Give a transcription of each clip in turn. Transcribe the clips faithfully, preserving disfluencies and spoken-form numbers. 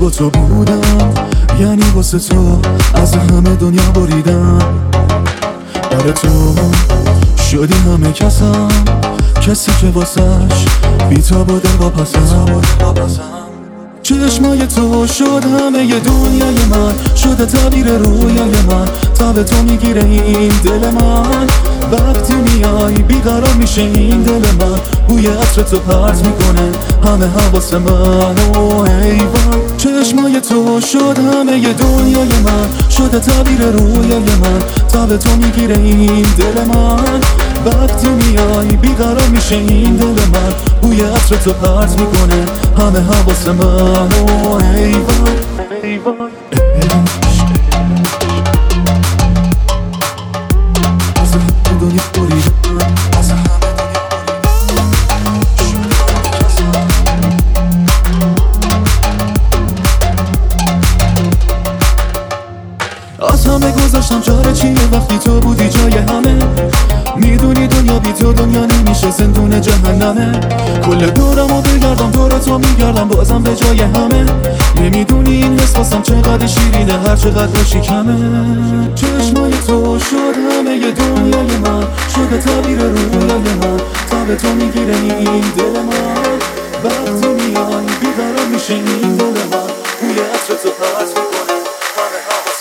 با تو بودم یعنی واسه تو از همه دنیا بریدم. برای تو شدی همه کسم، کسی که واسش بی تا با دل واپسم. چشمای تو شد همه ی دنیای من، شده تعبیر رویای من. تب تو میگیره این دل من، وقتی میای بیقرار میشه این دل من. بوی عطر تو پرت میکنه همه حواس منو حیوان. چشمای تو شد همه ی دنیای من، شده تعبیر رویای من. تب تو میگیره این دل من، وقتی میای بیقرار میشه این دل من. بوی عطر تو پرت میکنه همه حواس منو حیوان. از همه دنیا بریدم، از همه از همه گذاشتم. چاره چیه وقتی تو بودی جای همه؟ میدونی دنیا بی تو دنیا نمیشه، زندون جهنمه. کل دورمو بگردم دور تو میگردم بازم به جای همه. نمیدونی این حس واسم چقدر شیرینه هر چقدر باشی کمه. چشمای تو شد همه ی دنیای من، شده تعبیر رویای من. تب تو میگیره این دل من، وقتی میای بیقرار میشه این دل من. بوی عطر تو پرت میکنه همه حواس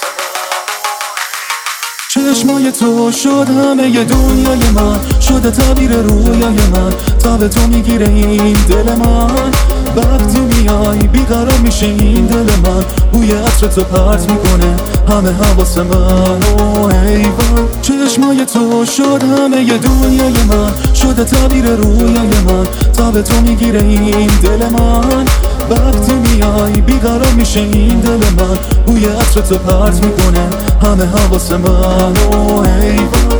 من. چشمای تو شد همه ی دنیای من، شده تعبیر رویای من. تب تو میگیره این دل من، وقتی میای بیقرار میشه این دل من. بوی عطر تو پرت میکنه همه حواس منو حیوان. چشمای تو شد همه ی دنیای من، شده تعبیر رویای من. تب تو میگیره این دل من، وقتی میای بیقرار میشه این دل من. بوی عطر تو پرت میکنه همه حواس منو حیوان.